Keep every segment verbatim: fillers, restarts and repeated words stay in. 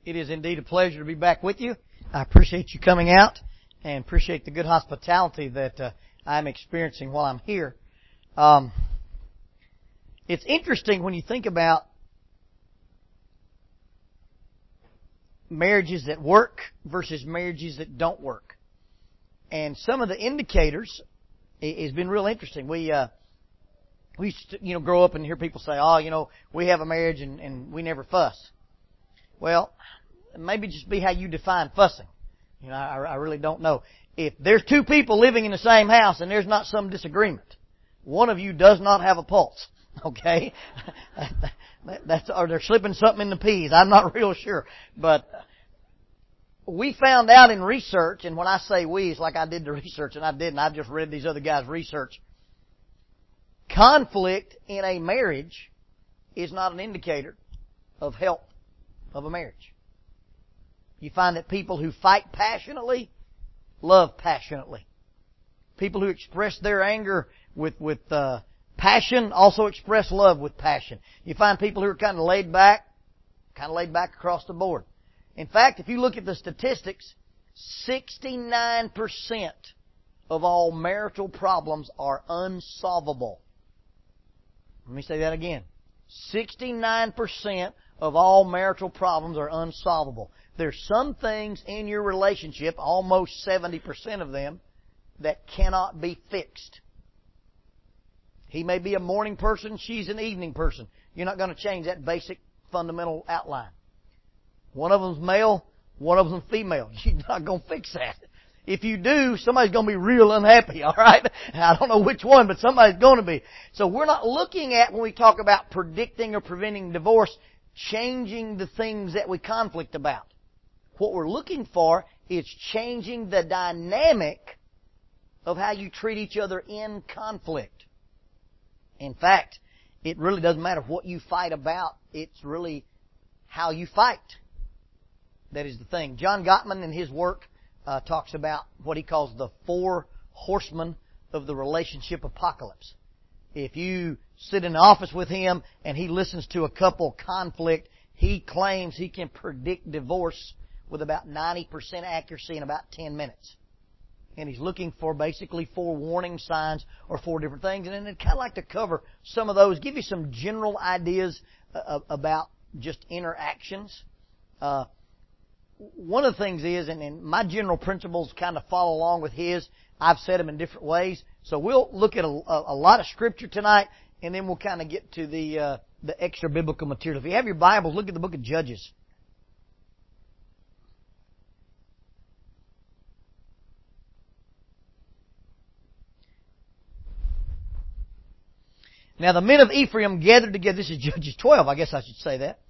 It is indeed a pleasure to be back with you. I appreciate you coming out and appreciate the good hospitality that uh, I'm experiencing while I'm here. Um, it's interesting when you think about marriages that work versus marriages that don't work. And some of the indicators has been real interesting. We uh, we used to, you know, grow up and hear people say, "Oh, you know, we have a marriage and, and we never fuss." Well, maybe just be how you define fussing. You know, I, I really don't know. If there's two people living in the same house and there's not some disagreement, one of you does not have a pulse. Okay, that's or they're slipping something in the peas. I'm not real sure, but we found out in research, and when I say we, it's like I did the research and I didn't. I've just read these other guys' research. Conflict in a marriage is not an indicator of health of a marriage. You find that people who fight passionately love passionately. People who express their anger with with uh, passion also express love with passion. You find people who are kind of laid back, kind of laid back across the board. In fact, if you look at the statistics, sixty-nine percent of all marital problems are unsolvable. Let me say that again. sixty-nine percent of all marital problems are unsolvable. There's some things in your relationship, almost seventy percent of them, that cannot be fixed. He may be a morning person, she's an evening person. You're not going to change that basic fundamental outline. One of them's male, one of them's female. You're not going to fix that. If you do, somebody's going to be real unhappy, all right? I don't know which one, but somebody's going to be. So we're not looking at, when we talk about predicting or preventing divorce, changing the things that we conflict about. What we're looking for is changing the dynamic of how you treat each other in conflict. In fact, it really doesn't matter what you fight about. It's really how you fight that is the thing. John Gottman, in his work, uh, talks about what he calls the four horsemen of the relationship apocalypse. If you sit in the office with him and he listens to a couple conflict, he claims he can predict divorce with about ninety percent accuracy in about ten minutes. And he's looking for basically four warning signs or four different things. And I'd kind of like to cover some of those, give you some general ideas uh, about just interactions. Uh, one of the things is, and, and my general principles kind of follow along with his. I've said them in different ways. So we'll look at a, a, a lot of Scripture tonight, and then we'll kind of get to the uh, the extra biblical material. If you have your Bibles, look at the book of Judges. Now the men of Ephraim gathered together. This is Judges twelve, I guess I should say that.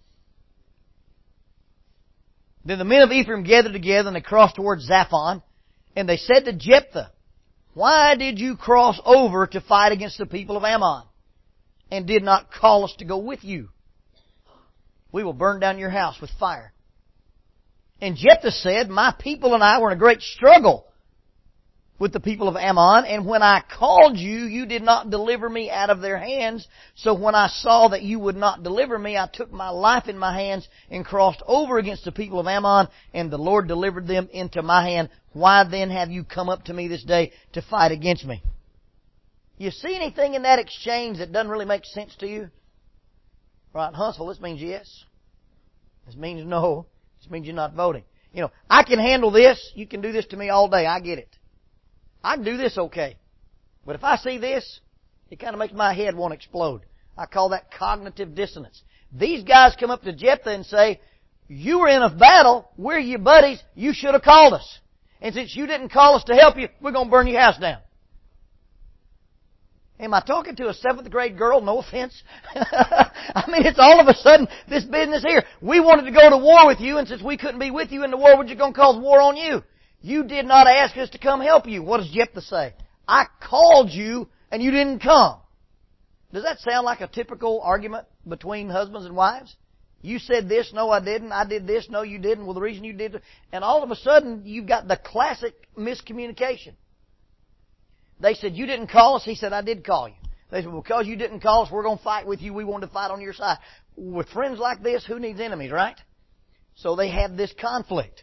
Then the men of Ephraim gathered together and they crossed towards Zaphon. And they said to Jephthah, "Why did you cross over to fight against the people of Ammon and did not call us to go with you? We will burn down your house with fire." And Jephthah said, "My people and I were in a great struggle with the people of Ammon, and when I called you, you did not deliver me out of their hands. So when I saw that you would not deliver me, I took my life in my hands and crossed over against the people of Ammon, and the Lord delivered them into my hand. Why then have you come up to me this day to fight against me?" You see anything in that exchange that doesn't really make sense to you? Right, Huntsville, this means yes. This means no. This means you're not voting. You know, I can handle this. You can do this to me all day. I get it. I can do this okay. But if I see this, it kind of makes my head want to explode. I call that cognitive dissonance. These guys come up to Jephthah and say, "You were in a battle. We're your buddies. You should have called us. And since you didn't call us to help you, we're going to burn your house down." Am I talking to a seventh grade girl? No offense. I mean, it's all of a sudden this business here. We wanted to go to war with you, and since we couldn't be with you in the war, we're just going to cause war on you. You did not ask us to come help you. What does Jephthah say? "I called you and you didn't come." Does that sound like a typical argument between husbands and wives? You said this, no I didn't. I did this, no you didn't. Well, the reason you did, and all of a sudden you've got the classic miscommunication. They said, "You didn't call us." He said, "I did call you." They said, "Well, because you didn't call us, we're going to fight with you. We wanted to fight on your side." With friends like this, who needs enemies, right? So they had this conflict.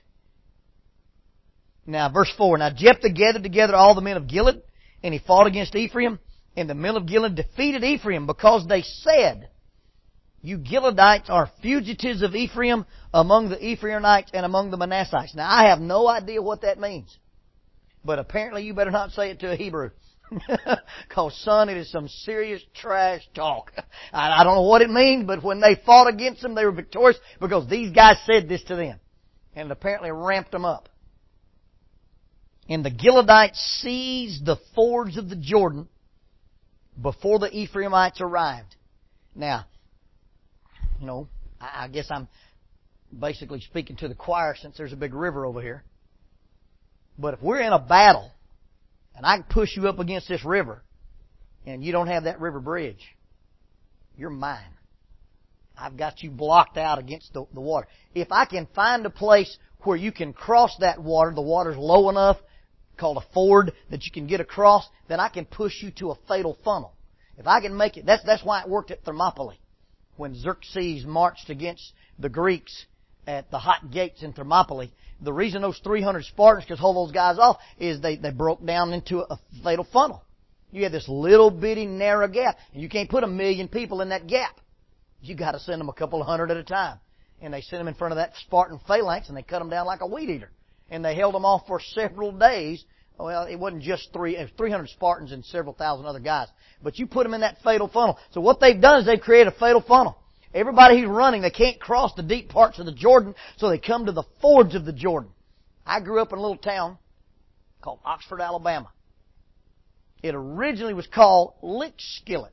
Now, verse four. Now Jephthah gathered together all the men of Gilead, and he fought against Ephraim. And the men of Gilead defeated Ephraim, because they said, you Gileadites are fugitives of Ephraim among the Ephraimites and among the Manassites. Now, I have no idea what that means. But apparently you better not say it to a Hebrew. Because, son, it is some serious trash talk. I don't know what it means, but when they fought against them, they were victorious because these guys said this to them. And it apparently ramped them up. And the Gileadites seized the fords of the Jordan before the Ephraimites arrived. Now, you know, I guess I'm basically speaking to the choir since there's a big river over here. But if we're in a battle, and I can push you up against this river, and you don't have that river bridge, you're mine. I've got you blocked out against the, the water. If I can find a place where you can cross that water, the water's low enough, called a ford, that you can get across, then I can push you to a fatal funnel. If I can make it, that's, that's why it worked at Thermopylae. When Xerxes marched against the Greeks at the Hot Gates in Thermopylae, the reason those three hundred Spartans could hold those guys off is they, they broke down into a fatal funnel. You had this little bitty narrow gap, and you can't put a million people in that gap. You got to send them a couple of hundred at a time. And they sent them in front of that Spartan phalanx, and they cut them down like a weed eater. And they held them off for several days. Well, it wasn't just three, it was three hundred Spartans and several thousand other guys. But you put them in that fatal funnel. So what they've done is they've created a fatal funnel. Everybody who's running, they can't cross the deep parts of the Jordan, so they come to the fords of the Jordan. I grew up in a little town called Oxford, Alabama. It originally was called Lickskillet.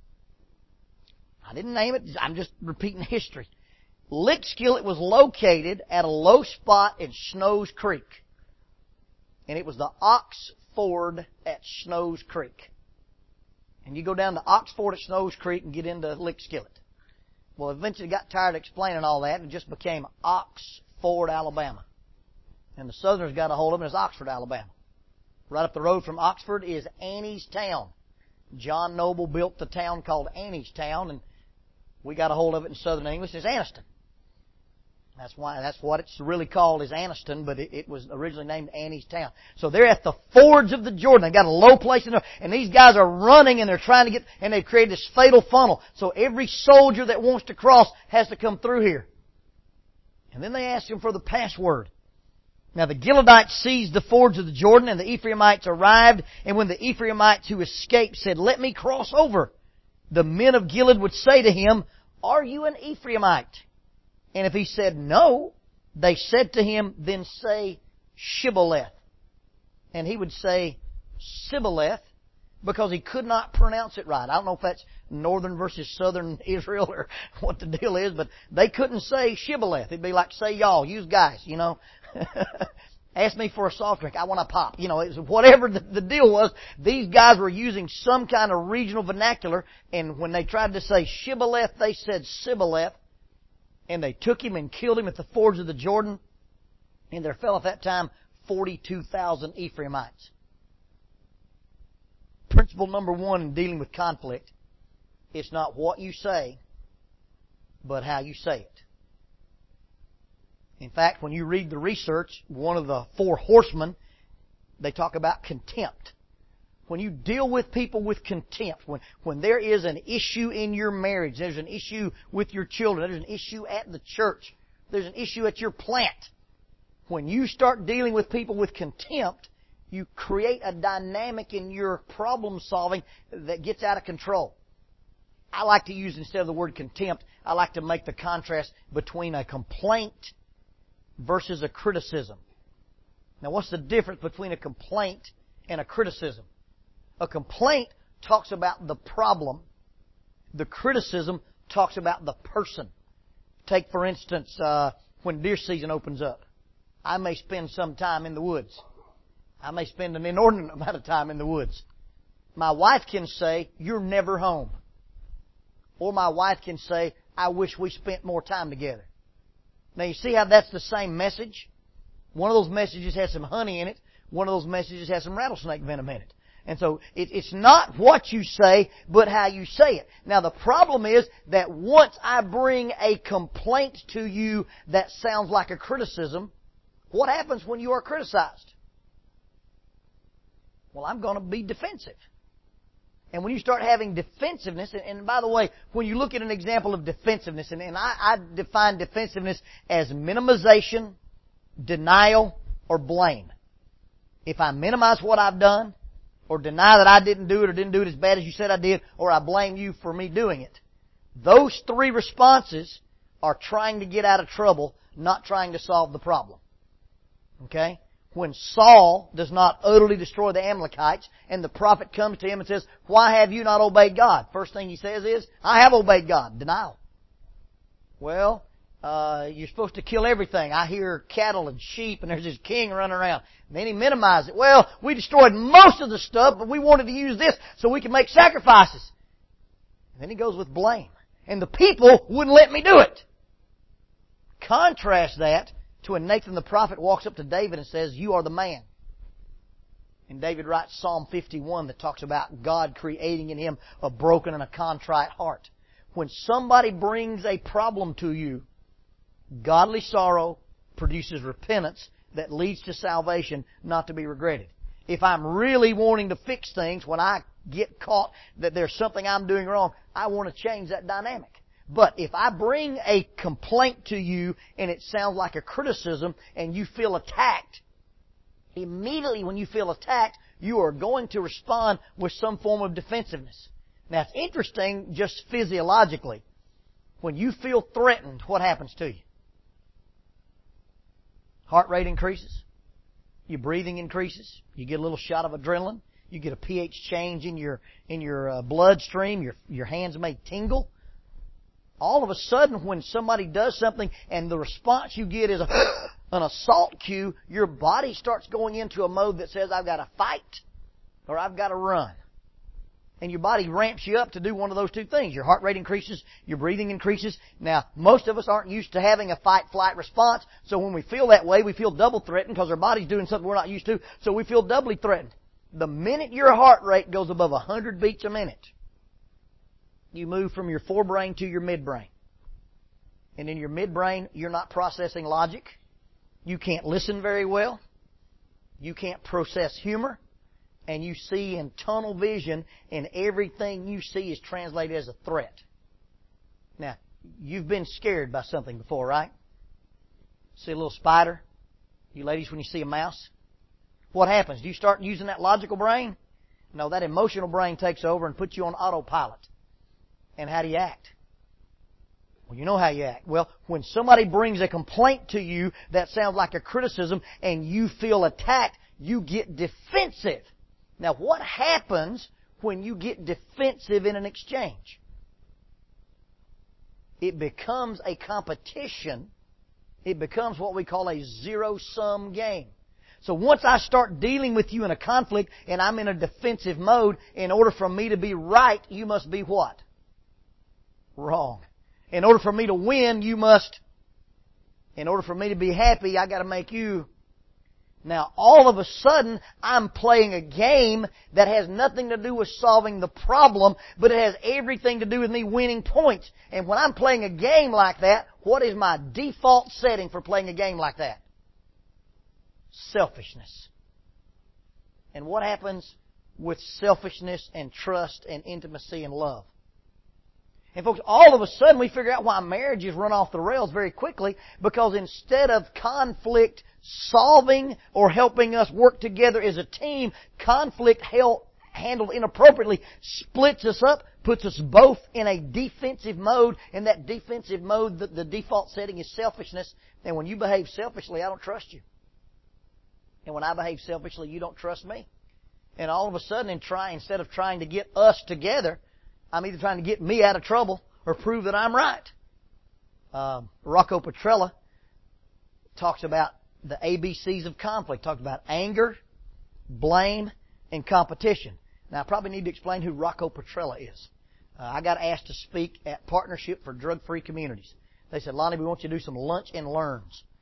I didn't name it. I'm just repeating history. Lickskillet was located at a low spot in Snows Creek. And it was the Ox Ford at Snows Creek. And you go down to Ox Ford at Snows Creek and get into Lickskillet. Well, eventually got tired of explaining all that and it just became Oxford, Alabama. And the Southerners got a hold of it as Oxford, Alabama. Right up the road from Oxford is Annie's Town. John Noble built the town called Annie's Town, and we got a hold of it in Southern English as Anniston. That's why, that's what it's really called, is Anniston, but it, it was originally named Annie's Town. So they're at the fords of the Jordan. They've got a low place in there, and these guys are running and they're trying to get, and they've created this fatal funnel. So every soldier that wants to cross has to come through here. And then they ask him for the password. Now the Gileadites seized the fords of the Jordan, and the Ephraimites arrived, and when the Ephraimites who escaped said, "Let me cross over," the men of Gilead would say to him, "Are you an Ephraimite?" And if he said no, they said to him, "Then say Shibboleth." And he would say Sibboleth because he could not pronounce it right. I don't know if that's northern versus southern Israel or what the deal is, but they couldn't say Shibboleth. It'd be like, say y'all, you guys, you know. Ask me for a soft drink. I want a pop. You know, it was whatever the, the deal was, these guys were using some kind of regional vernacular, and when they tried to say Shibboleth, they said Sibboleth. And they took him and killed him at the fords of the Jordan. And there fell at that time forty-two thousand Ephraimites. Principle number one in dealing with conflict, it's not what you say, but how you say it. In fact, when you read the research, one of the four horsemen, they talk about contempt. When you deal with people with contempt, when, when there is an issue in your marriage, there's an issue with your children, there's an issue at the church, there's an issue at your plant. When you start dealing with people with contempt, you create a dynamic in your problem solving that gets out of control. I like to use, instead of the word contempt, I like to make the contrast between a complaint versus a criticism. Now, what's the difference between a complaint and a criticism? A complaint talks about the problem. The criticism talks about the person. Take, for instance, uh, when deer season opens up. I may spend some time in the woods. I may spend an inordinate amount of time in the woods. My wife can say, "You're never home." Or my wife can say, "I wish we spent more time together." Now, you see how that's the same message? One of those messages has some honey in it. One of those messages has some rattlesnake venom in it. And so it, it's not what you say, but how you say it. Now the problem is that once I bring a complaint to you that sounds like a criticism, what happens when you are criticized? Well, I'm going to be defensive. And when you start having defensiveness, and, and by the way, when you look at an example of defensiveness, and, and I, I define defensiveness as minimization, denial, or blame. If I minimize what I've done, or deny that I didn't do it, or didn't do it as bad as you said I did, or I blame you for me doing it. Those three responses are trying to get out of trouble, not trying to solve the problem. Okay? When Saul does not utterly destroy the Amalekites, and the prophet comes to him and says, "Why have you not obeyed God?" First thing he says is, "I have obeyed God." Denial. Well, uh, you're supposed to kill everything. I hear cattle and sheep, and there's this king running around. And then he minimized it. Well, we destroyed most of the stuff, but we wanted to use this so we could make sacrifices. And then he goes with blame. And the people wouldn't let me do it. Contrast that to when Nathan the prophet walks up to David and says, "You are the man." And David writes Psalm fifty-one that talks about God creating in him a broken and a contrite heart. When somebody brings a problem to you, godly sorrow produces repentance that leads to salvation, not to be regretted. If I'm really wanting to fix things, when I get caught that there's something I'm doing wrong, I want to change that dynamic. But if I bring a complaint to you and it sounds like a criticism and you feel attacked, immediately when you feel attacked, you are going to respond with some form of defensiveness. Now it's interesting just physiologically. When you feel threatened, what happens to you? Heart rate increases. Your breathing increases. You get a little shot of adrenaline. You get a pH change in your in your uh, bloodstream. Your your hands may tingle. All of a sudden, when somebody does something and the response you get is a, an assault cue, your body starts going into a mode that says, "I've got to fight," or "I've got to run." And your body ramps you up to do one of those two things. Your heart rate increases, your breathing increases. Now, most of us aren't used to having a fight-flight response, so when we feel that way, we feel double threatened because our body's doing something we're not used to, so we feel doubly threatened. The minute your heart rate goes above one hundred beats a minute, you move from your forebrain to your midbrain. And in your midbrain, you're not processing logic. You can't listen very well. You can't process humor. And you see in tunnel vision, and everything you see is translated as a threat. Now, you've been scared by something before, right? See a little spider? You ladies, when you see a mouse? What happens? Do you start using that logical brain? No, that emotional brain takes over and puts you on autopilot. And how do you act? Well, you know how you act. Well, when somebody brings a complaint to you that sounds like a criticism and you feel attacked, you get defensive. Now, what happens when you get defensive in an exchange? It becomes a competition. It becomes what we call a zero-sum game. So once I start dealing with you in a conflict and I'm in a defensive mode, in order for me to be right, you must be what? Wrong. In order for me to win, you must. In order for me to be happy, I got to make you. Now, all of a sudden, I'm playing a game that has nothing to do with solving the problem, but it has everything to do with me winning points. And when I'm playing a game like that, what is my default setting for playing a game like that? Selfishness. And what happens with selfishness and trust and intimacy and love? And folks, all of a sudden we figure out why marriages run off the rails very quickly, because instead of conflict solving or helping us work together as a team, conflict held, handled inappropriately splits us up, puts us both in a defensive mode, and that defensive mode, the, the default setting is selfishness. And when you behave selfishly, I don't trust you. And when I behave selfishly, you don't trust me. And all of a sudden, in try, instead of trying to get us together, I'm either trying to get me out of trouble or prove that I'm right. Uh, Rocco Petrella talks about the A B Cs of conflict. Talks about anger, blame, and competition. Now, I probably need to explain who Rocco Petrella is. Uh, I got asked to speak at Partnership for Drug-Free Communities. They said, "Lonnie, we want you to do some lunch and learns."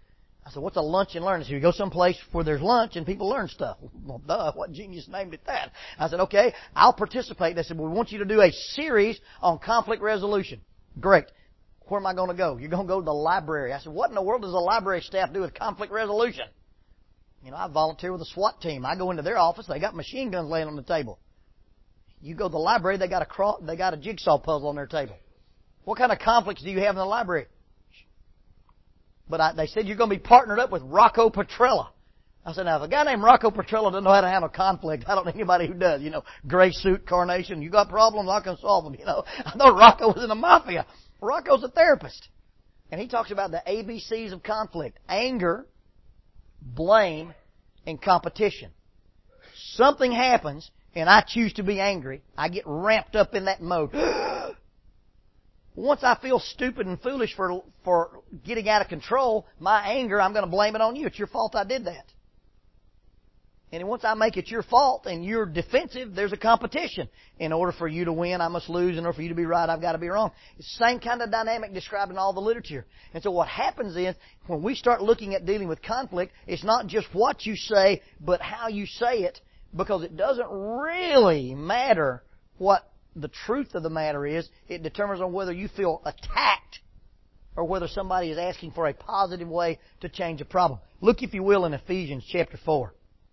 I said, what's a lunch and learn? So you go someplace where there's lunch and people learn stuff. Well, duh, what genius named it that? I said, okay, I'll participate. They said, we want you to do a series on conflict resolution. Great. Where am I going to go? You're going to go to the library. I said, what in the world does the library staff do with conflict resolution? You know, I volunteer with a SWAT team. I go into their office. They got machine guns laying on the table. You go to the library, they got a cro- they got a jigsaw puzzle on their table. What kind of conflicts do you have in the library? But I, they said you're going to be partnered up with Rocco Petrella. I said, now, if a guy named Rocco Petrella doesn't know how to handle conflict, I don't know anybody who does. You know, gray suit, carnation, you got problems, I can solve them. You know, I thought Rocco was in the mafia. Rocco's a therapist. And he talks about the A B Cs of conflict. Anger, blame, and competition. Something happens, and I choose to be angry. I get ramped up in that mode. Once I feel stupid and foolish for for getting out of control, my anger, I'm going to blame it on you. It's your fault I did that. And once I make it your fault and you're defensive, there's a competition. In order for you to win, I must lose. In order for you to be right, I've got to be wrong. It's the same kind of dynamic described in all the literature. And so what happens is, when we start looking at dealing with conflict, it's not just what you say, but how you say it, because it doesn't really matter what the truth of the matter is. It determines on whether you feel attacked or whether somebody is asking for a positive way to change a problem. Look, if you will, in Ephesians chapter four.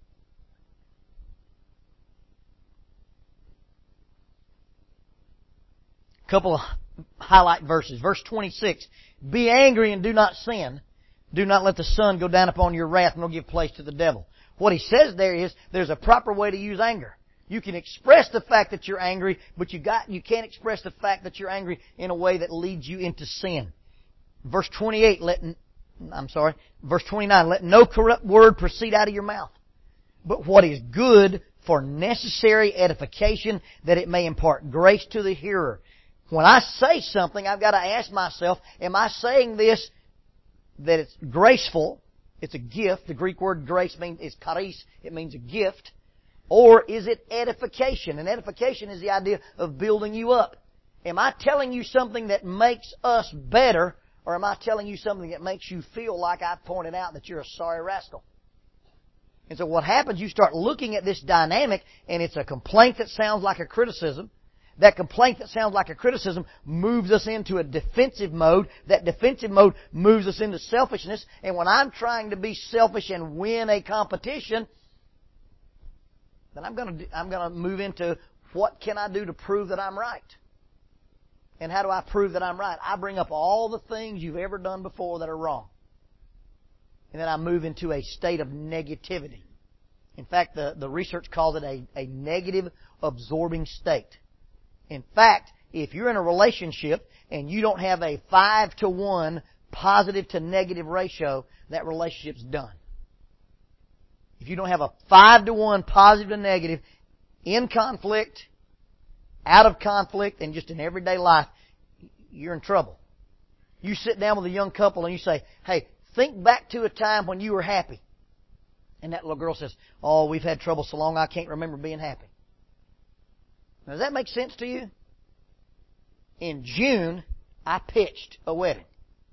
A couple of highlight verses. Verse twenty-six. Be angry and do not sin. Do not let the sun go down upon your wrath, nor give place to the devil. What he says there is there's a proper way to use anger. You can express the fact that you're angry, but you got you can't express the fact that you're angry in a way that leads you into sin. Verse twenty-eight, let I'm sorry, verse twenty-nine, let no corrupt word proceed out of your mouth, but what is good for necessary edification, that it may impart grace to the hearer. When I say something, I've got to ask myself, am I saying this that it's graceful? It's a gift. The Greek word grace means is charis. It means a gift. Or is it edification? And edification is the idea of building you up. Am I telling you something that makes us better, or am I telling you something that makes you feel like I've pointed out that you're a sorry rascal? And so what happens, you start looking at this dynamic, and it's a complaint that sounds like a criticism. That complaint that sounds like a criticism moves us into a defensive mode. That defensive mode moves us into selfishness. And when I'm trying to be selfish and win a competition, then I'm going to I'm going to move into what can I do to prove that I'm right? And how do I prove that I'm right? I bring up all the things you've ever done before that are wrong. And then I move into a state of negativity. In fact, the, the research calls it a, a negative absorbing state. In fact, if you're in a relationship and you don't have a five to one positive to negative ratio, that relationship's done. If you don't have a five to one positive to negative in conflict, out of conflict, and just in everyday life, you're in trouble. You sit down with a young couple and you say, hey, think back to a time when you were happy. And that little girl says, oh, we've had trouble so long I can't remember being happy. Now, does that make sense to you? In June, I pitched a wedding.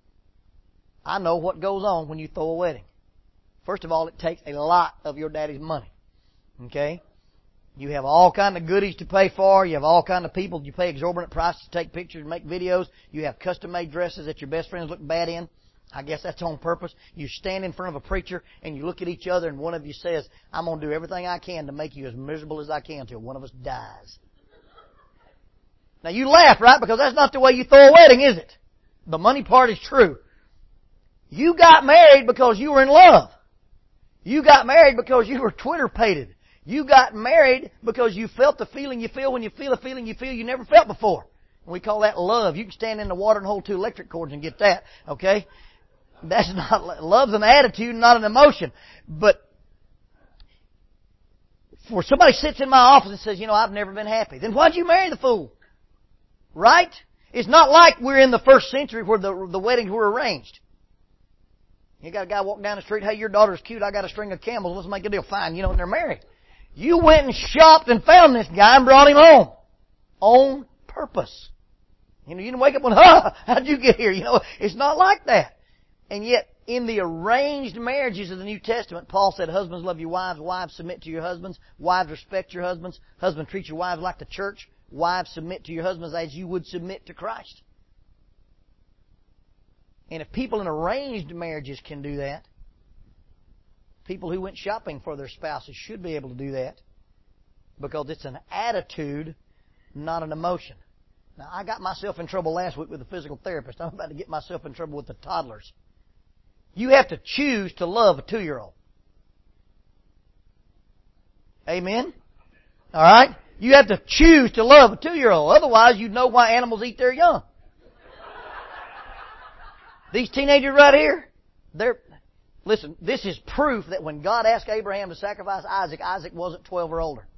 I know what goes on when you throw a wedding. First of all, it takes a lot of your daddy's money. Okay? You have all kind of goodies to pay for. You have all kind of people. You pay exorbitant prices to take pictures and make videos. You have custom-made dresses that your best friends look bad in. I guess that's on purpose. You stand in front of a preacher and you look at each other and one of you says, I'm going to do everything I can to make you as miserable as I can till one of us dies. Now you laugh, right? Because that's not the way you throw a wedding, is it? The money part is true. You got married because you were in love. You got married because you were Twitter-pated. You got married because you felt the feeling you feel when you feel a feeling you feel you never felt before. We call that love. You can stand in the water and hold two electric cords and get that, okay? That's not, love's an attitude, not an emotion. But for somebody sits in my office and says, you know, I've never been happy, then why'd you marry the fool? Right? It's not like we're in the first century where the, the weddings were arranged. You got a guy walking down the street, hey, your daughter's cute, I got a string of camels, let's make a deal. Fine, you know, and they're married. You went and shopped and found this guy and brought him home. On purpose. You know, you didn't wake up and, huh, how'd you get here? You know, it's not like that. And yet, in the arranged marriages of the New Testament, Paul said, husbands, love your wives. Wives, submit to your husbands. Wives, respect your husbands. Husbands, treat your wives like the church. Wives, submit to your husbands as you would submit to Christ. And if people in arranged marriages can do that, people who went shopping for their spouses should be able to do that, because it's an attitude, not an emotion. Now, I got myself in trouble last week with a physical therapist. I'm about to get myself in trouble with the toddlers. You have to choose to love a two-year-old. Amen? All right? You have to choose to love a two-year-old. Otherwise, you'd know why animals eat their young. These teenagers right here, they're... Listen, this is proof that when God asked Abraham to sacrifice Isaac, Isaac wasn't twelve or older.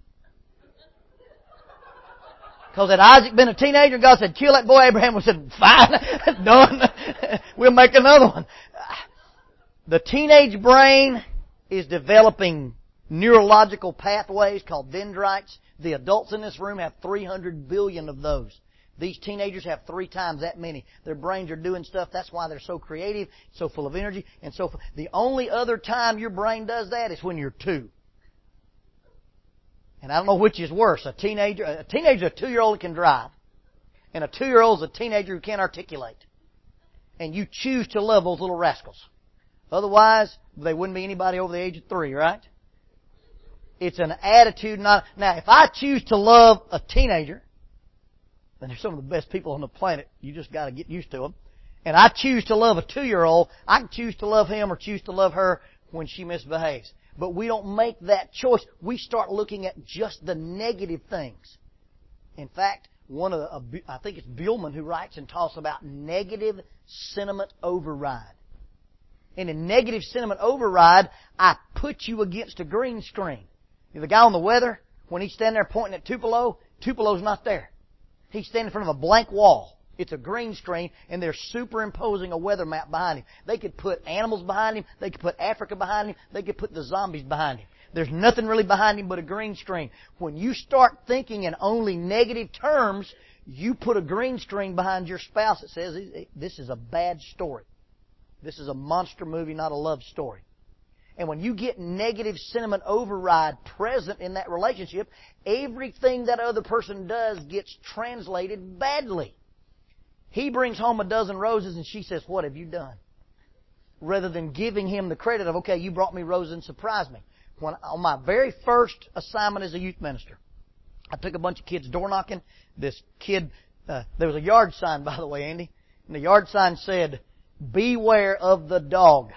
Because had Isaac been a teenager, God said, kill that boy, Abraham would have said, fine, done, we'll make another one. The teenage brain is developing neurological pathways called dendrites. The adults in this room have three hundred billion of those. These teenagers have three times that many. Their brains are doing stuff. That's why they're so creative, so full of energy, and so full. The only other time your brain does that is when you're two. And I don't know which is worse, a teenager. A teenager, a two-year-old can drive. And a two-year-old is a teenager who can't articulate. And you choose to love those little rascals. Otherwise, they wouldn't be anybody over the age of three, right? It's an attitude, not... Now, if I choose to love a teenager, then they're some of the best people on the planet. You just got to get used to them. And I choose to love a two-year-old, I can choose to love him or choose to love her when she misbehaves. But we don't make that choice. We start looking at just the negative things. In fact, one of the, I think it's Buhlman who writes and talks about negative sentiment override. And in negative sentiment override, I put you against a green screen. The guy on the weather, when he's standing there pointing at Tupelo, Tupelo's not there. He's standing in front of a blank wall. It's a green screen, and they're superimposing a weather map behind him. They could put animals behind him. They could put Africa behind him. They could put the zombies behind him. There's nothing really behind him but a green screen. When you start thinking in only negative terms, you put a green screen behind your spouse that says, this is a bad story. This is a monster movie, not a love story. And when you get negative sentiment override present in that relationship, everything that other person does gets translated badly. He brings home a dozen roses and she says, what have you done? Rather than giving him the credit of, okay, you brought me roses and surprised me. When, on my very first assignment as a youth minister, I took a bunch of kids door knocking. This kid, uh, there was a yard sign, by the way, Andy. And the yard sign said, beware of the dog.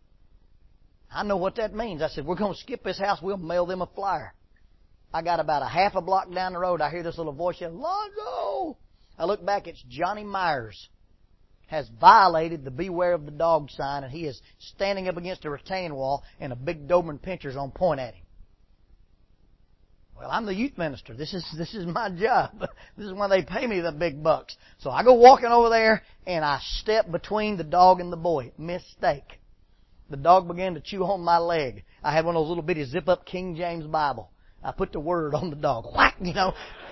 I know what that means. I said, we're going to skip this house. We'll mail them a flyer. I got about a half a block down the road. I hear this little voice yelling, Lonzo! I look back, it's Johnny Myers has violated the beware of the dog sign, and he is standing up against a retaining wall, and a big Doberman Pinscher's on point at him. Well, I'm the youth minister. This is this is my job. This is why they pay me the big bucks. So I go walking over there, and I step between the dog and the boy. Mistake. The dog began to chew on my leg. I had one of those little bitty zip-up King James Bible. I put the word on the dog. Whack, you know.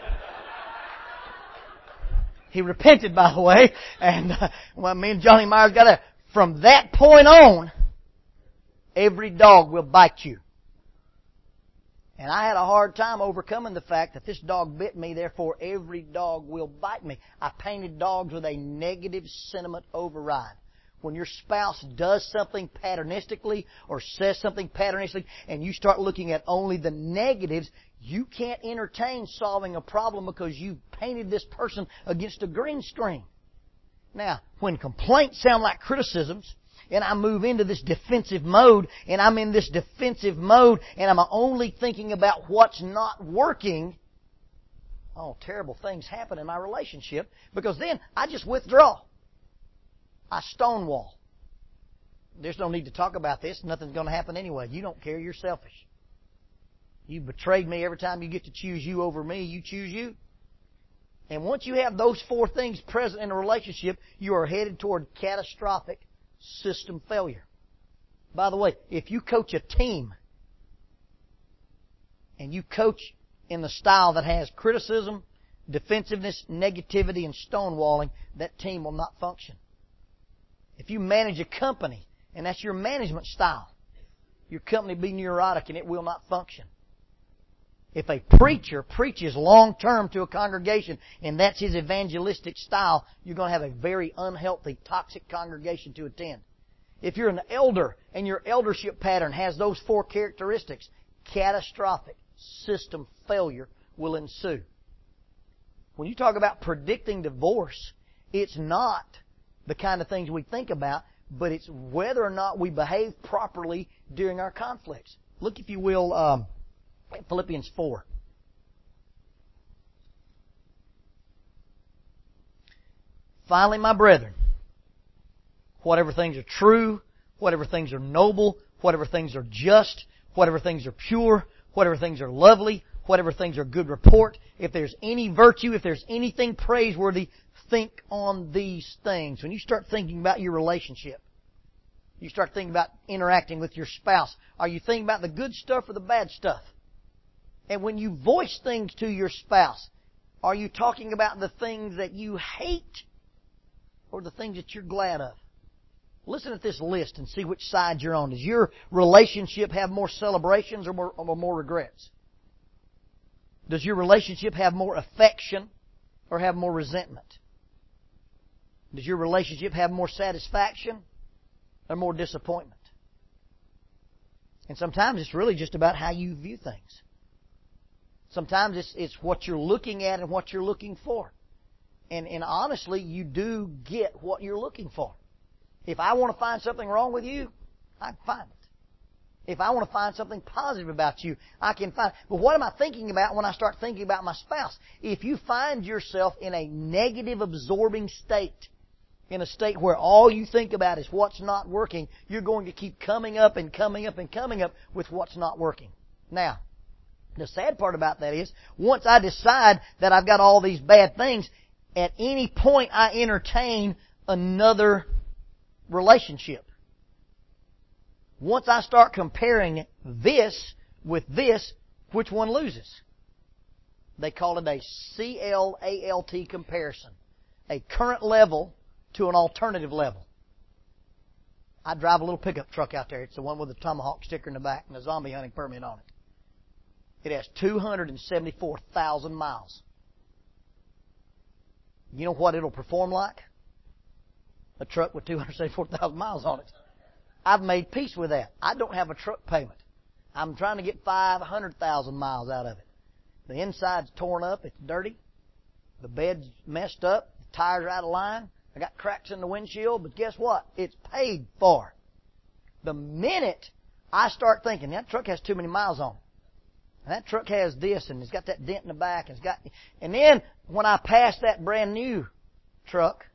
He repented, by the way, and uh, well, me and Johnny Myers got there. From that point on, every dog will bite you. And I had a hard time overcoming the fact that this dog bit me, therefore every dog will bite me. I painted dogs with a negative sentiment override. When your spouse does something patternistically or says something patternistically and you start looking at only the negatives, you can't entertain solving a problem because you painted this person against a green screen. Now, when complaints sound like criticisms and I move into this defensive mode and I'm in this defensive mode and I'm only thinking about what's not working, oh, terrible things happen in my relationship because then I just withdraw. I stonewall. There's no need to talk about this. Nothing's going to happen anyway. You don't care. You're selfish. You betrayed me every time you get to choose you over me. You choose you. And once you have those four things present in a relationship, you are headed toward catastrophic system failure. By the way, if you coach a team and you coach in the style that has criticism, defensiveness, negativity, and stonewalling, that team will not function. If you manage a company And that's your management style. Your company be neurotic and it will not function. If a preacher preaches long-term to a congregation and that's his evangelistic style, you're going to have a very unhealthy, toxic congregation to attend. If you're an elder and your eldership pattern has those four characteristics, catastrophic system failure will ensue. When you talk about predicting divorce, it's not the kind of things we think about, but it's whether or not we behave properly during our conflicts. Look, if you will, um, at Philippians four. Finally, my brethren, whatever things are true, whatever things are noble, whatever things are just, whatever things are pure, whatever things are lovely, whatever things are good report, if there's any virtue, if there's anything praiseworthy, think on these things. When you start thinking about your relationship, you start thinking about interacting with your spouse, are you thinking about the good stuff or the bad stuff? And when you voice things to your spouse, are you talking about the things that you hate or the things that you're glad of? Listen at this list and see which side you're on. Does your relationship have more celebrations or more, or more regrets? Does your relationship have more affection or have more resentment? Does your relationship have more satisfaction or more disappointment? And sometimes it's really just about how you view things. Sometimes it's, it's what you're looking at and what you're looking for. And, and honestly, you do get what you're looking for. If I want to find something wrong with you, I can find it. If I want to find something positive about you, I can find it. But what am I thinking about when I start thinking about my spouse? If you find yourself in a negative absorbing state, in a state where all you think about is what's not working, you're going to keep coming up and coming up and coming up with what's not working. Now, the sad part about that is, once I decide that I've got all these bad things, at any point I entertain another relationship. Once I start comparing this with this, which one loses? They call it a C L A L T comparison. A current level to an alternative level. I drive a little pickup truck out there. It's the one with the tomahawk sticker in the back and a zombie hunting permit on it. It has two hundred seventy-four thousand miles. You know what it'll perform like? A truck with two hundred seventy-four thousand miles on it. I've made peace with that. I don't have a truck payment. I'm trying to get five hundred thousand miles out of it. The inside's torn up. It's dirty. The bed's messed up. The tires are out of line. I got cracks in the windshield. But guess what? It's paid for. The minute I start thinking, that truck has too many miles on it. And that truck has this, and it's got that dent in the back, and it's got. And then when I pass that brand new truck,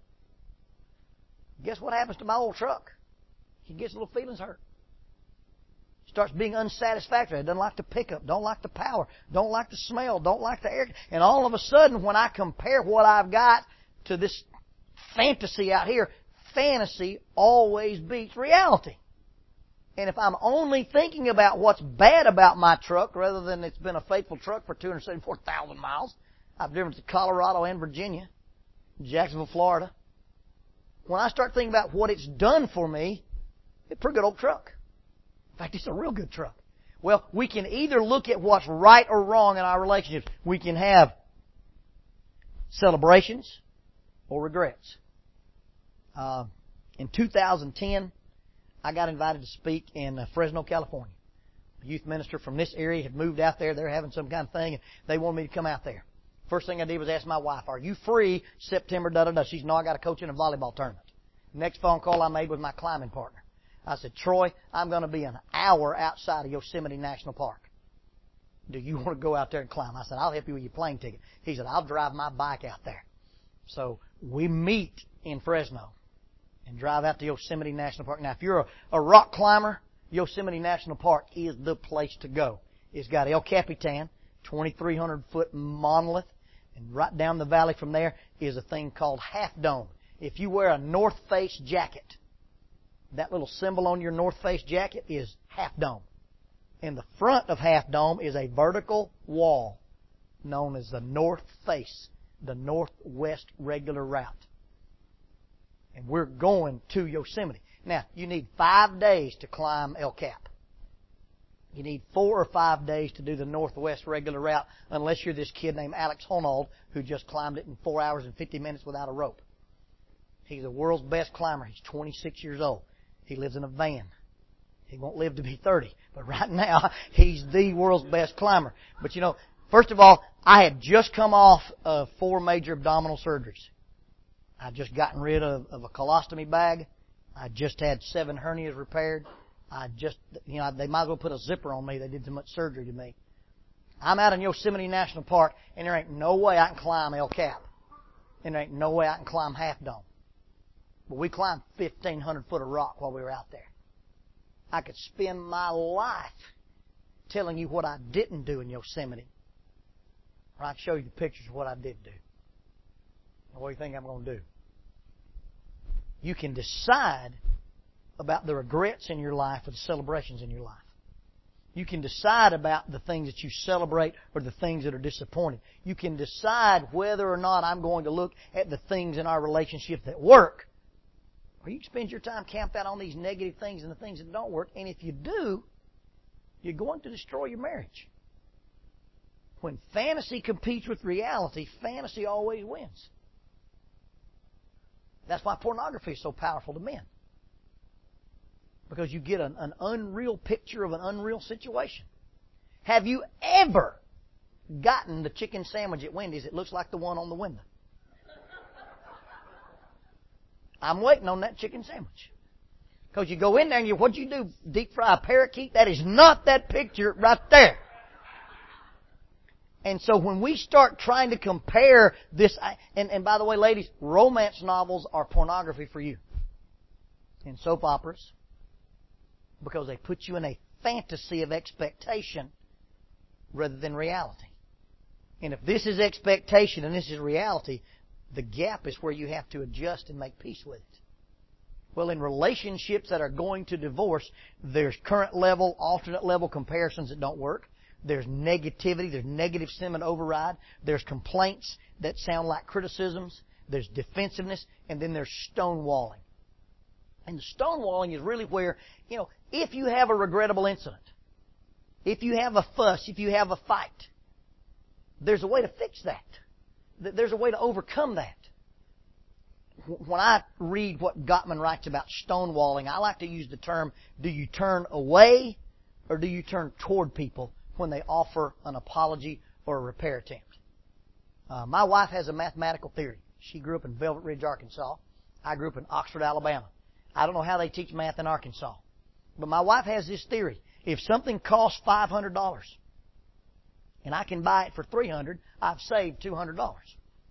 guess what happens to my old truck? He gets a little feelings hurt. Starts being unsatisfactory. Doesn't like the pickup. Don't like the power. Don't like the smell. Don't like the air. And all of a sudden, when I compare what I've got to this fantasy out here, fantasy always beats reality. And if I'm only thinking about what's bad about my truck rather than it's been a faithful truck for two hundred seventy-four thousand miles, I've driven to Colorado and Virginia, Jacksonville, Florida. When I start thinking about what it's done for me, it's a pretty good old truck. In fact, it's a real good truck. Well, we can either look at what's right or wrong in our relationships. We can have celebrations or regrets. Uh, in two thousand ten, I got invited to speak in uh, Fresno, California. A youth minister from this area had moved out there. They're having some kind of thing, and they wanted me to come out there. First thing I did was ask my wife, are you free September, da-da-da? She said, no, I got to coach in a volleyball tournament. Next phone call I made was my climbing partner. I said, Troy, I'm going to be an hour outside of Yosemite National Park. Do you want to go out there and climb? I said, I'll help you with your plane ticket. He said, I'll drive my bike out there. So we meet in Fresno and drive out to Yosemite National Park. Now, if you're a, a rock climber, Yosemite National Park is the place to go. It's got El Capitan, twenty-three hundred foot monolith, and right down the valley from there is a thing called Half Dome. If you wear a North Face jacket, that little symbol on your North Face jacket is Half Dome. In the front of Half Dome is a vertical wall known as the North Face, the northwest regular route. And we're going to Yosemite. Now, you need five days to climb El Cap. You need four or five days to do the northwest regular route, unless you're this kid named Alex Honnold who just climbed it in four hours and fifty minutes without a rope. He's the world's best climber. He's twenty-six years old. He lives in a van. He won't live to be thirty. But right now, he's the world's best climber. But you know, first of all, I had just come off of four major abdominal surgeries. I'd just gotten rid of, of a colostomy bag. I just had seven hernias repaired. I just, you know, they might as well put a zipper on me. They did so much surgery to me. I'm out in Yosemite National Park, and there ain't no way I can climb El Cap. And there ain't no way I can climb Half Dome. But we climbed fifteen hundred foot of rock while we were out there. I could spend my life telling you what I didn't do in Yosemite. Or I can show you the pictures of what I did do. What do you think I'm going to do? You can decide about the regrets in your life or the celebrations in your life. You can decide about the things that you celebrate or the things that are disappointing. You can decide whether or not I'm going to look at the things in our relationship that work, or you can spend your time camped out on these negative things and the things that don't work. And if you do, you're going to destroy your marriage. When fantasy competes with reality, fantasy always wins. That's why pornography is so powerful to men. Because you get an, an unreal picture of an unreal situation. Have you ever gotten the chicken sandwich at Wendy's that looks like the one on the window? I'm waiting on that chicken sandwich. Because you go in there and you, what'd you do? Deep fry a parakeet? That is not that picture right there. And so when we start trying to compare this, and, and by the way, ladies, romance novels are pornography for you. And soap operas. Because they put you in a fantasy of expectation rather than reality. And if this is expectation and this is reality, the gap is where you have to adjust and make peace with it. Well, in relationships that are going to divorce, there's current level, alternate level comparisons that don't work. There's negativity. There's negative sentiment override. There's complaints that sound like criticisms. There's defensiveness. And then there's stonewalling. And the stonewalling is really where, you know, if you have a regrettable incident, if you have a fuss, if you have a fight, there's a way to fix that. There's a way to overcome that. When I read what Gottman writes about stonewalling, I like to use the term, do you turn away or do you turn toward people when they offer an apology or a repair attempt? Uh, my wife has a mathematical theory. She grew up in Velvet Ridge, Arkansas. I grew up in Oxford, Alabama. I don't know how they teach math in Arkansas. But my wife has this theory. If something costs five hundred dollars and I can buy it for three hundred dollars, I've saved two hundred dollars.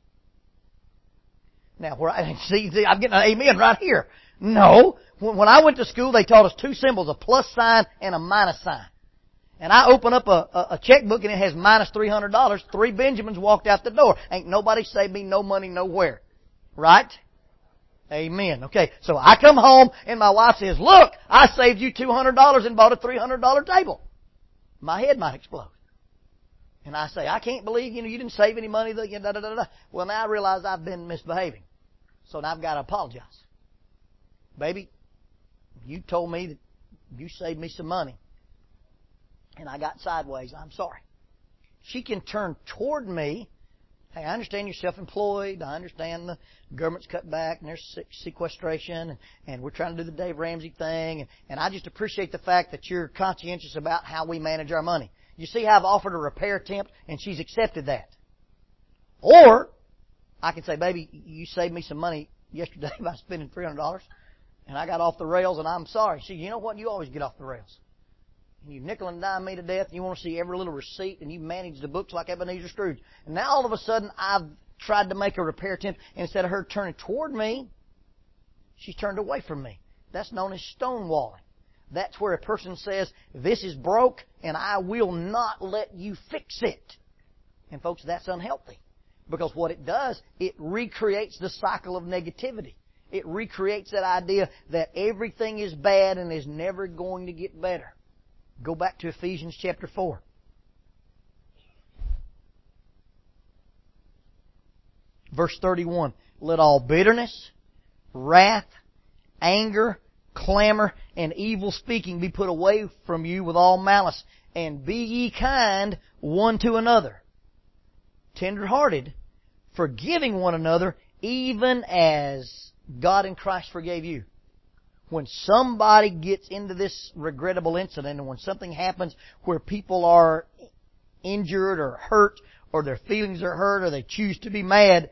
Now, where I see, see, I'm getting an amen right here. No. When, when I went to school, they taught us two symbols, a plus sign and a minus sign. And I open up a, a, a checkbook and it has minus three hundred dollars. Three Benjamins walked out the door. Ain't nobody saved me no money nowhere. Right? Amen. Okay, so I come home and my wife says, look, I saved you two hundred dollars and bought a three hundred dollars table. My head might explode. And I say, I can't believe, you know, you didn't save any money. Da, da, da, da. Well, now I realize I've been misbehaving. So now I've got to apologize. Baby, you told me that you saved me some money. And I got sideways. I'm sorry. She can turn toward me. Hey, I understand you're self-employed. I understand the government's cut back and there's sequestration. And, and we're trying to do the Dave Ramsey thing. And, and I just appreciate the fact that you're conscientious about how we manage our money. You see how I've offered a repair attempt and she's accepted that. Or I can say, baby, you saved me some money yesterday by spending three hundred dollars. And I got off the rails and I'm sorry. See, you know what? You always get off the rails. And you nickel and dime me to death, and you want to see every little receipt, and you manage the books like Ebenezer Scrooge. And now all of a sudden, I've tried to make a repair attempt, and instead of her turning toward me, she's turned away from me. That's known as stonewalling. That's where a person says, this is broke, and I will not let you fix it. And folks, that's unhealthy. Because what it does, it recreates the cycle of negativity. It recreates that idea that everything is bad and is never going to get better. Go back to Ephesians chapter four. Verse thirty-one. Let all bitterness, wrath, anger, clamor, and evil speaking be put away from you with all malice, and be ye kind one to another, tender-hearted, forgiving one another, even as God in Christ forgave you. When somebody gets into this regrettable incident, and when something happens where people are injured or hurt, or their feelings are hurt, or they choose to be mad,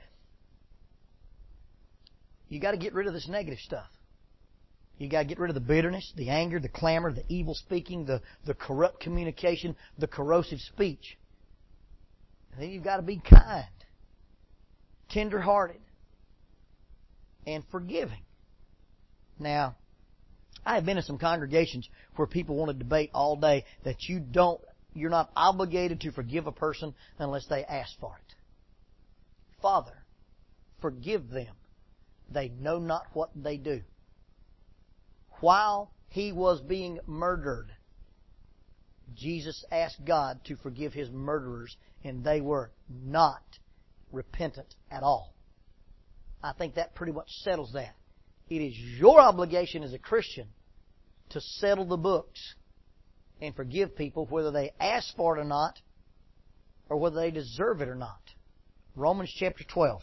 you got to get rid of this negative stuff. You got to get rid of the bitterness, the anger, the clamor, the evil speaking, the, the corrupt communication, the corrosive speech. And then you've got to be kind, tender-hearted, and forgiving. Now, I have been in some congregations where people want to debate all day that you don't, you're not obligated to forgive a person unless they ask for it. Father, forgive them. They know not what they do. While He was being murdered, Jesus asked God to forgive His murderers, and they were not repentant at all. I think that pretty much settles that. It is your obligation as a Christian to settle the books and forgive people whether they ask for it or not, or whether they deserve it or not. Romans chapter twelve.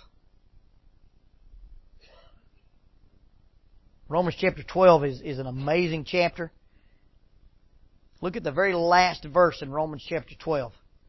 Romans chapter twelve is, is an amazing chapter. Look at the very last verse in Romans chapter twelve.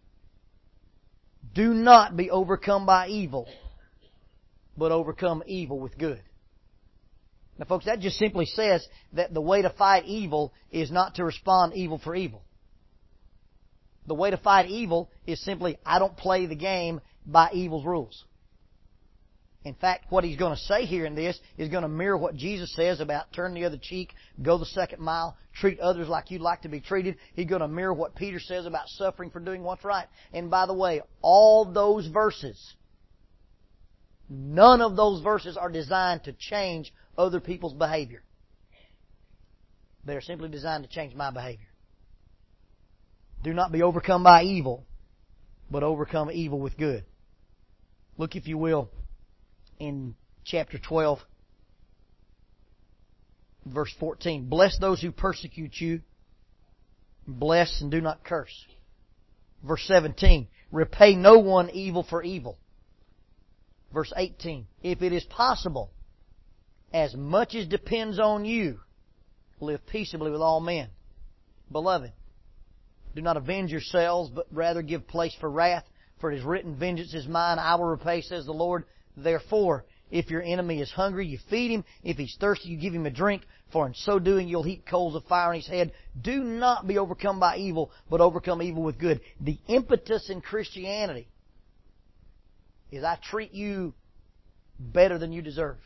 Do not be overcome by evil, but overcome evil with good. Now, folks, that just simply says that the way to fight evil is not to respond evil for evil. The way to fight evil is simply, I don't play the game by evil's rules. In fact, what he's going to say here in this is going to mirror what Jesus says about turn the other cheek, go the second mile, treat others like you'd like to be treated. He's going to mirror what Peter says about suffering for doing what's right. And by the way, all those verses, none of those verses are designed to change other people's behavior. They're simply designed to change my behavior. Do not be overcome by evil, but overcome evil with good. Look, if you will, in chapter twelve, verse fourteen. Bless those who persecute you. Bless and do not curse. Verse seventeen. Repay no one evil for evil. Verse eighteen. If it is possible, as much as depends on you, live peaceably with all men. Beloved, do not avenge yourselves, but rather give place for wrath. For it is written, vengeance is mine, I will repay, says the Lord. Therefore, if your enemy is hungry, you feed him. If he's thirsty, you give him a drink. For in so doing, you'll heap coals of fire on his head. Do not be overcome by evil, but overcome evil with good. The impetus in Christianity is I treat you better than you deserve.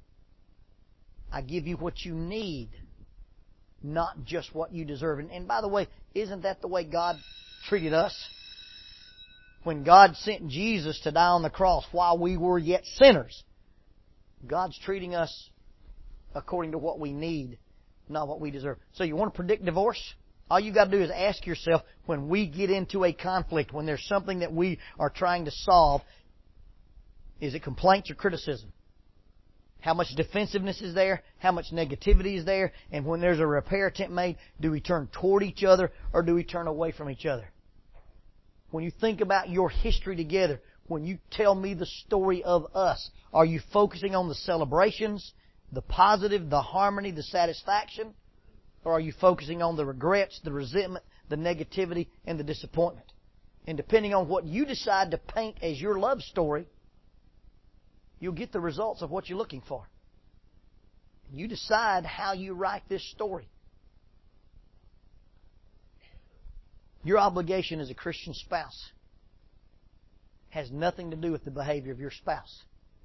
I give you what you need, not just what you deserve. And, and by the way, isn't that the way God treated us? When God sent Jesus to die on the cross while we were yet sinners, God's treating us according to what we need, not what we deserve. So you want to predict divorce? All you've got to do is ask yourself, when we get into a conflict, when there's something that we are trying to solve, is it complaints or criticism? How much defensiveness is there? How much negativity is there? And when there's a repair attempt made, do we turn toward each other or do we turn away from each other? When you think about your history together, when you tell me the story of us, are you focusing on the celebrations, the positive, the harmony, the satisfaction? Or are you focusing on the regrets, the resentment, the negativity, and the disappointment? And depending on what you decide to paint as your love story, you'll get the results of what you're looking for. You decide how you write this story. Your obligation as a Christian spouse has nothing to do with the behavior of your spouse.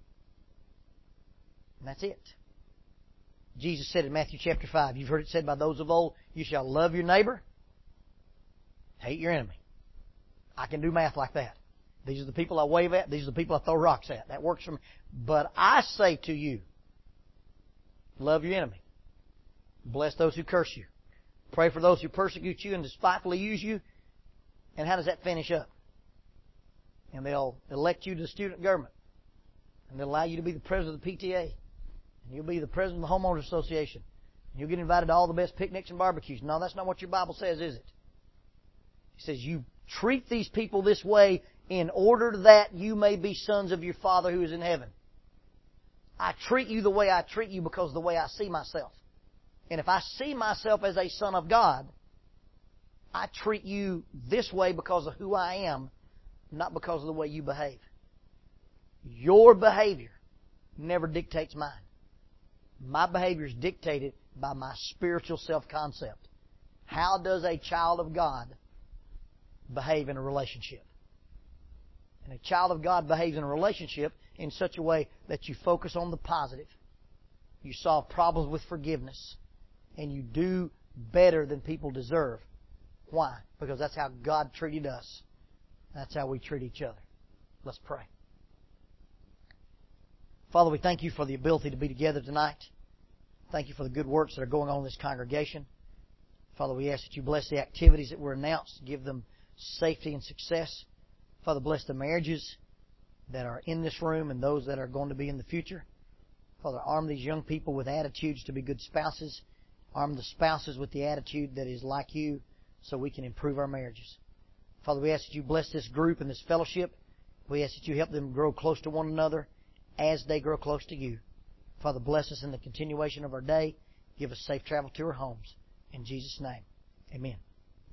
And that's it. Jesus said in Matthew chapter five, you've heard it said by those of old, you shall love your neighbor, hate your enemy. I can do math like that. These are the people I wave at. These are the people I throw rocks at. That works for me. But I say to you, love your enemy. Bless those who curse you. Pray for those who persecute you and despitefully use you. And how does that finish up? And they'll elect you to the student government. And they'll allow you to be the president of the P T A. And you'll be the president of the Homeowners Association. You'll get invited to all the best picnics and barbecues. No, that's not what your Bible says, is it? It says you treat these people this way in order that you may be sons of your Father who is in heaven. I treat you the way I treat you because of the way I see myself. And if I see myself as a son of God, I treat you this way because of who I am, not because of the way you behave. Your behavior never dictates mine. My behavior is dictated by my spiritual self-concept. How does a child of God behave in a relationship? And a child of God behaves in a relationship in such a way that you focus on the positive. You solve problems with forgiveness. And you do better than people deserve. Why? Because that's how God treated us. That's how we treat each other. Let's pray. Father, we thank you for the ability to be together tonight. Thank you for the good works that are going on in this congregation. Father, we ask that you bless the activities that were announced. Give them safety and success. Father, bless the marriages that are in this room and those that are going to be in the future. Father, arm these young people with attitudes to be good spouses. Arm the spouses with the attitude that is like you so we can improve our marriages. Father, we ask that you bless this group and this fellowship. We ask that you help them grow close to one another as they grow close to you. Father, bless us in the continuation of our day. Give us safe travel to our homes. In Jesus' name, amen.